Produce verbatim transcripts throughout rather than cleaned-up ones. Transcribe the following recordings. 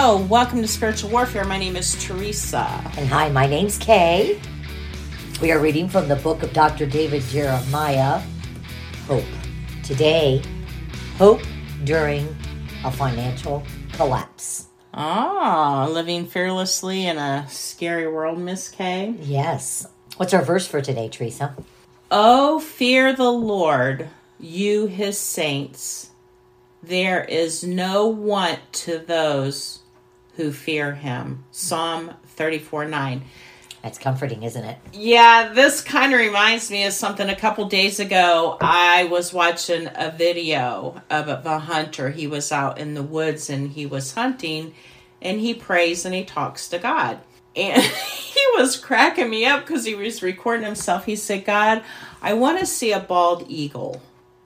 Hello, welcome to Spiritual Warfare. My name is Teresa. And hi, my name's Kay. We are reading from the book of Doctor David Jeremiah, Hope. Today, hope during a financial collapse. Ah, living fearlessly in a scary world, Miss Kay. Yes. What's our verse for today, Teresa? Oh, fear the Lord, you his saints. There is no want to those who fear him. Psalm thirty-four nine. That's comforting, isn't it? Yeah, this kind of reminds me of something. A couple days ago, I was watching a video of a hunter. He was out in the woods and he was hunting, and he prays and he talks to God. And he was cracking me up because he was recording himself. He said, God, I want to see a bald eagle.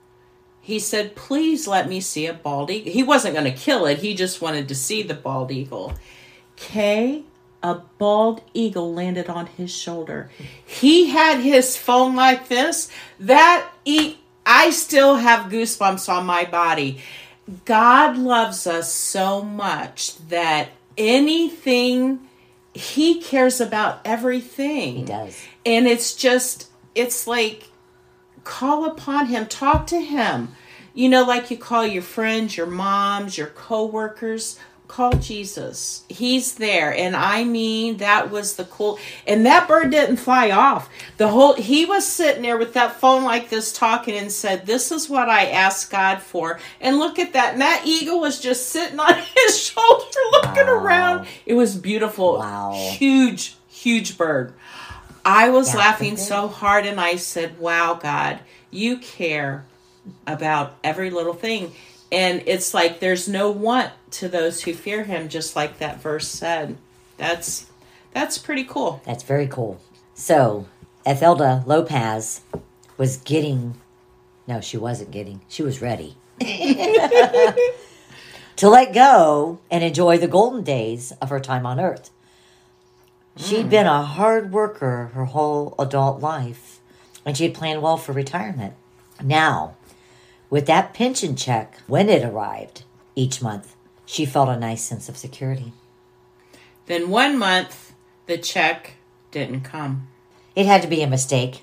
He said, please let me see a bald eagle. He wasn't going to kill it. He just wanted to see the bald eagle. Kay, a bald eagle landed on his shoulder. He had his phone like this. That e- I still have goosebumps on my body. God loves us so much that anything, he cares about everything. He does. And it's just, it's like, call upon him, talk to him. You know, like you call your friends, your moms, your coworkers, call Jesus. He's there. And I mean, that was the cool, and that bird didn't fly off. The whole, he was sitting there with that phone like this talking and said, this is what I asked God for. And look at that. And that eagle was just sitting on his shoulder looking Wow. around. It was beautiful. Wow. Huge, huge bird. I was Yeah, laughing so hard, and I said, wow, God, you care about every little thing. And it's like there's no want to those who fear him, just like that verse said. That's that's pretty cool. That's very cool. So, Ethelda Lopez was getting, no, she wasn't getting, she was ready to let go and enjoy the golden days of her time on earth. She'd been a hard worker her whole adult life, and she had planned well for retirement. Now, with that pension check, when it arrived each month, she felt a nice sense of security. Then one month, the check didn't come. It had to be a mistake.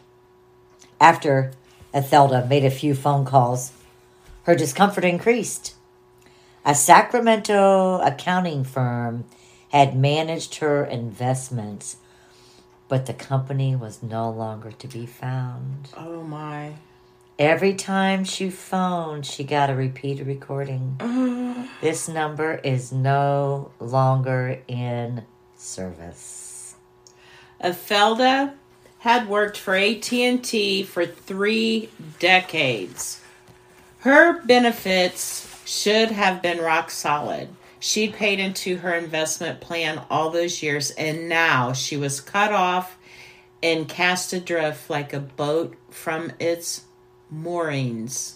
After Ethelda made a few phone calls, her discomfort increased. A Sacramento accounting firm had managed her investments, but the company was no longer to be found. Oh, my. Every time she phoned, she got a repeated recording. This number is no longer in service. Ethelda had worked for A T and T for three decades. Her benefits should have been rock solid. She'd paid into her investment plan all those years, and now she was cut off and cast adrift like a boat from its moorings.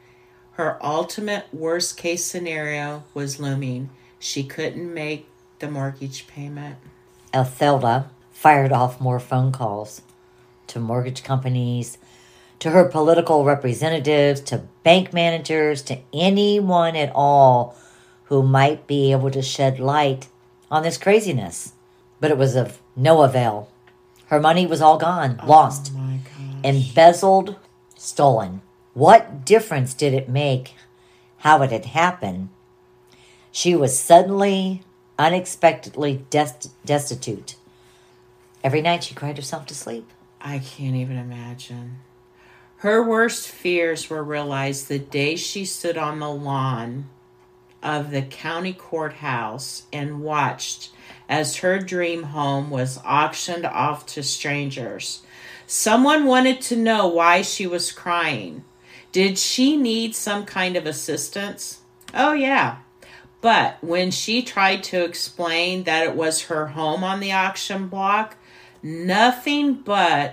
Her ultimate worst case scenario was looming. She couldn't make the mortgage payment. Ethelda fired off more phone calls to mortgage companies, to her political representatives, to bank managers, to anyone at all who might be able to shed light on this craziness. But it was of no avail. Her money was all gone, lost, Oh my gosh. embezzled, stolen. What difference did it make how it had happened? She was suddenly, unexpectedly dest- destitute. Every night she cried herself to sleep. I can't even imagine. Her worst fears were realized the day she stood on the lawn of the county courthouse and watched as her dream home was auctioned off to strangers. Someone wanted to know why she was crying. Did she need some kind of assistance? Oh, yeah. But when she tried to explain that it was her home on the auction block, nothing but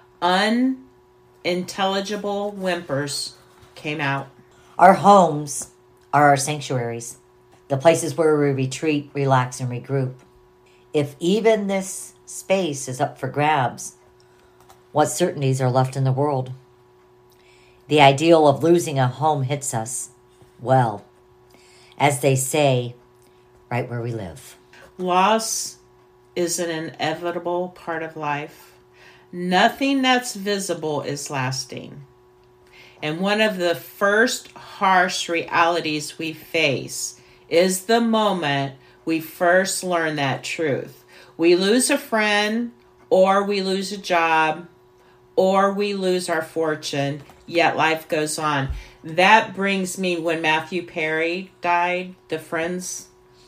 unintelligible whimpers came out. Our homes are our sanctuaries, the places where we retreat, relax, and regroup. If even this space is up for grabs, what certainties are left in the world? The ideal of losing a home hits us. Well, as they say, right where we live. Loss is an inevitable part of life. Nothing that's visible is lasting. And one of the first harsh realities we face is the moment we first learn that truth. We lose a friend, or we lose a job, or we lose our fortune, yet life goes on. That brings me when Matthew Perry died, the Friends.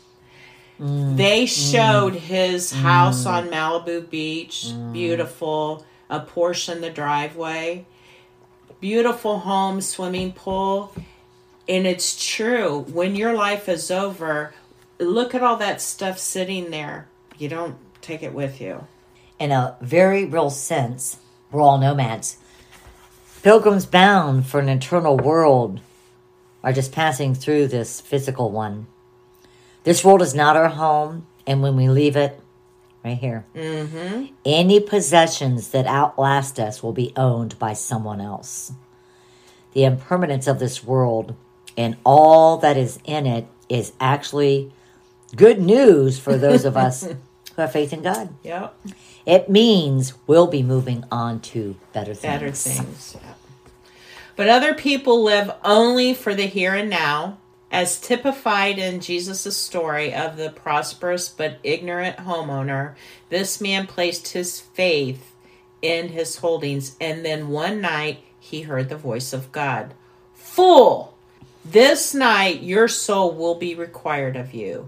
Mm, they showed mm, his house mm, on Malibu Beach, mm. beautiful, a Porsche in the driveway, beautiful home, swimming pool. And it's true, when your life is over, look at all that stuff sitting there. You don't take it with you. In a very real sense, we're all nomads. Pilgrims bound for an eternal world are just passing through this physical one. This world is not our home, and when we leave it, right here, mm-hmm. any possessions that outlast us will be owned by someone else. The impermanence of this world and all that is in it is actually good news for those of us who have faith in God. Yep. It means we'll be moving on to better things. Better things, yeah. But other people live only for the here and now, as typified in Jesus' story of the prosperous but ignorant homeowner. This man placed his faith in his holdings, and then one night he heard the voice of God. Fool! This night your soul will be required of you.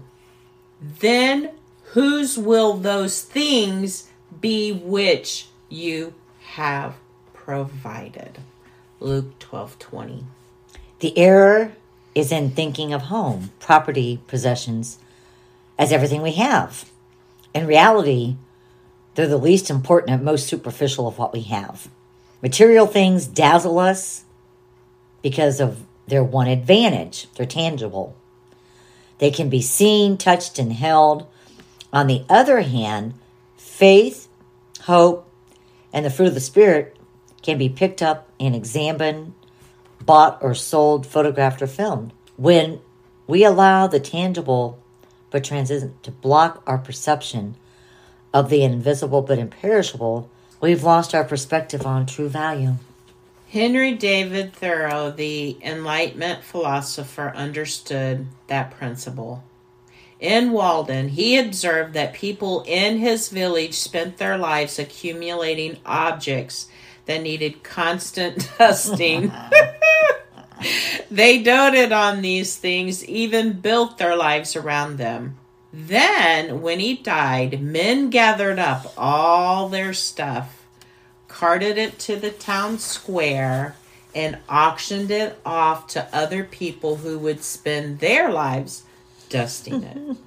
Then whose will those things be which you have provided? Luke twelve twenty. The error is in thinking of home, property, possessions, as everything we have. In reality, they're the least important and most superficial of what we have. Material things dazzle us because of their one advantage. They're tangible. They can be seen, touched, and held. On the other hand, faith, hope, and the fruit of the Spirit can be picked up and examined, bought or sold, photographed or filmed. When we allow the tangible but transient to block our perception of the invisible but imperishable, we've lost our perspective on true value. Henry David Thoreau, the Enlightenment philosopher, understood that principle. In Walden, he observed that people in his village spent their lives accumulating objects that needed constant dusting. They doted on these things, even built their lives around them. Then, when he died, men gathered up all their stuff, carted it to the town square, and auctioned it off to other people who would spend their lives dusting it.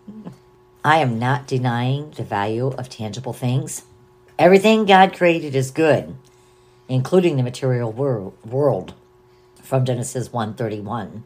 I am not denying the value of tangible things. Everything God created is good, including the material wor- world, from Genesis one thirty-one.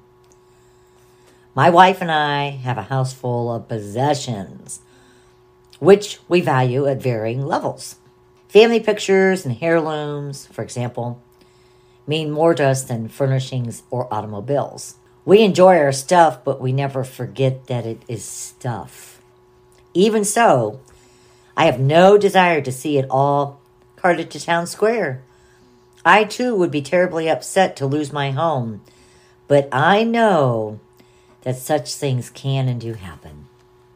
My wife and I have a house full of possessions, which we value at varying levels. Family pictures and heirlooms, for example, mean more to us than furnishings or automobiles. We enjoy our stuff, but we never forget that it is stuff. Even so, I have no desire to see it all carted to town square. I, too, would be terribly upset to lose my home, but I know that such things can and do happen.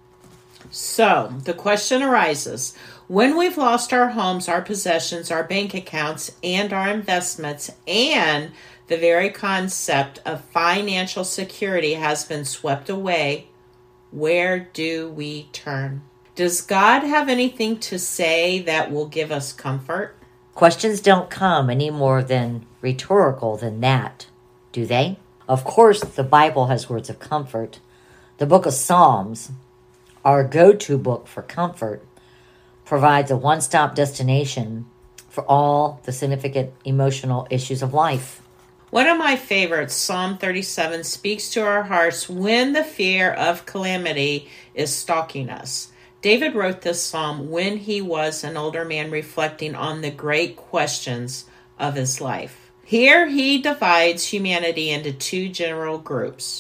So, the question arises, when we've lost our homes, our possessions, our bank accounts, and our investments, and the very concept of financial security has been swept away, where do we turn? Does God have anything to say that will give us comfort? Questions don't come any more than rhetorical than that, do they? Of course, the Bible has words of comfort. The book of Psalms, our go-to book for comfort, provides a one-stop destination for all the significant emotional issues of life. One of my favorites, Psalm thirty-seven, speaks to our hearts when the fear of calamity is stalking us. David wrote this psalm when he was an older man reflecting on the great questions of his life. Here he divides humanity into two general groups.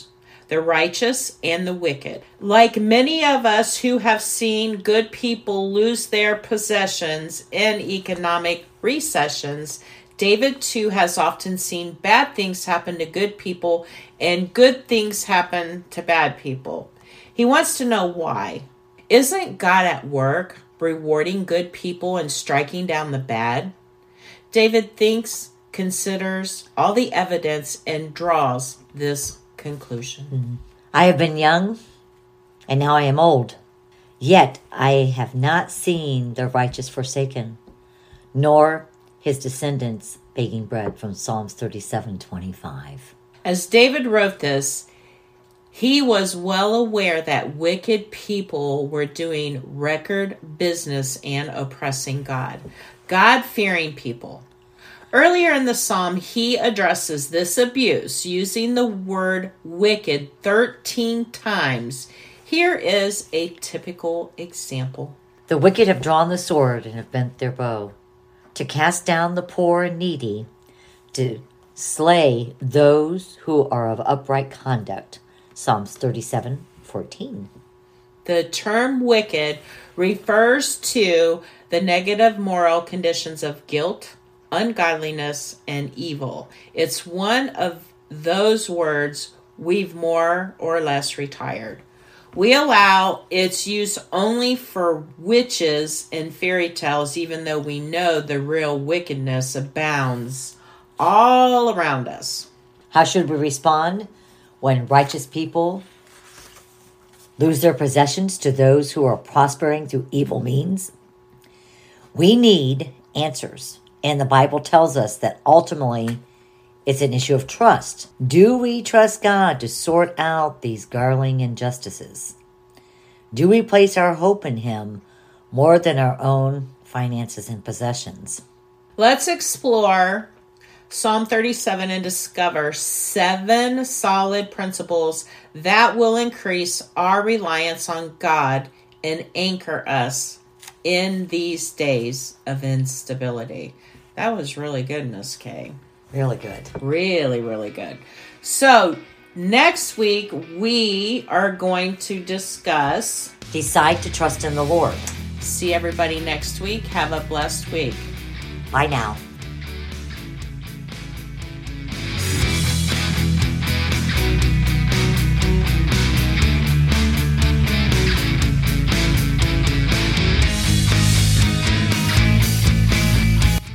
the righteous and the wicked. Like many of us who have seen good people lose their possessions in economic recessions, David too has often seen bad things happen to good people and good things happen to bad people. He wants to know why. Isn't God at work rewarding good people and striking down the bad? David thinks, considers all the evidence, and draws this conclusion. Mm-hmm. I have been young, and now I am old. Yet I have not seen the righteous forsaken, nor his descendants begging bread, from Psalms thirty-seven twenty-five. As David wrote this, he was well aware that wicked people were doing record business and oppressing God. God-fearing people. Earlier in the psalm, he addresses this abuse using the word wicked thirteen times. Here is a typical example. The wicked have drawn the sword and have bent their bow, to cast down the poor and needy, to slay those who are of upright conduct. Psalms thirty-seven fourteen. The term wicked refers to the negative moral conditions of guilt, ungodliness, and evil. It's one of those words we've more or less retired. We allow its use only for witches and fairy tales, even though we know the real wickedness abounds all around us. How should we respond when righteous people lose their possessions to those who are prospering through evil means? We need answers, and the Bible tells us that ultimately it's an issue of trust. Do we trust God to sort out these garling injustices? Do we place our hope in Him more than our own finances and possessions? Let's explore Psalm thirty-seven and discover seven solid principles that will increase our reliance on God and anchor us in these days of instability. That was really good, Miss Kay. Really good. Really, really good. So, next week we are going to discuss... Decide to trust in the Lord. See everybody next week. Have a blessed week. Bye now.